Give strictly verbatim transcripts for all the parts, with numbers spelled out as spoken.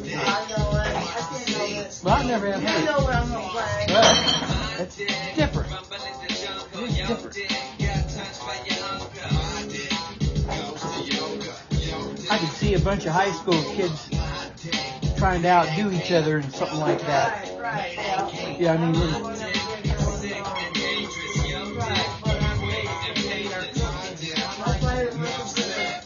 I know it. I didn't know it. Well, I never have You heard. know what I'm going to play. Well, it's different. It's different. I could see a bunch of high school kids trying to outdo each other and something like that. Right, right, yeah. Yeah, I mean, I'm we're- not gonna get your own song. Right, but I'm waiting to see her. That's why I was looking for the-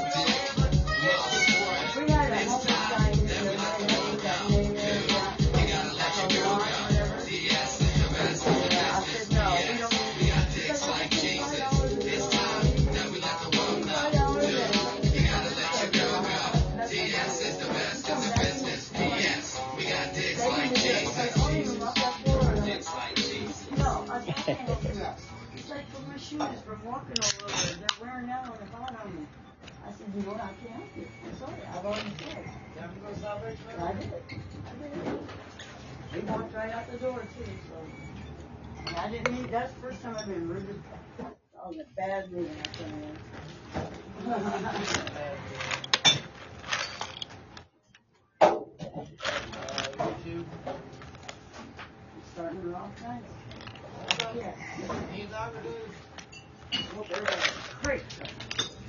We had a home sign here the other day, that New Year's, yeah. Like a lawn or whatever. Yeah, I said, no, we don't need it. He said, well, it's five dollars a day. five dollars a day. It's like for my shoes from walking all over. They're wearing out on the bottom. I said, you know what, I can't help you. I'm sorry, I've already said. I did. I did. They walked right out the door too, so. And I didn't mean, that's the first time I've been rude. I was a bad mood when I came in. YouTube. Starting her off nice. Yeah. He's not gonna do Well, they're like, great.